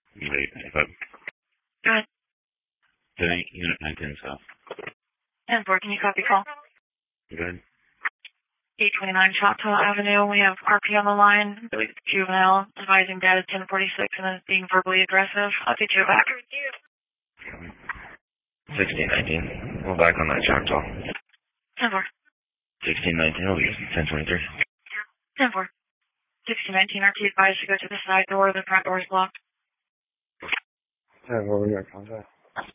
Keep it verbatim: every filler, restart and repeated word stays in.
Wait, but Go ahead. doing unit nineteen south. ten four, can you copy call? Good. eight twenty-nine Choctaw Avenue. We have R P on the line. I believe it's juvenile, advising dad at ten forty-six and then being verbally aggressive. I'll get you back. sixteen nineteen. We're back on that Choctaw. ten four. sixteen nineteen will be ten twenty-three. ten four. sixteen nineteen, R P advised to go to the side door. The front door is locked. ten four, we got contact.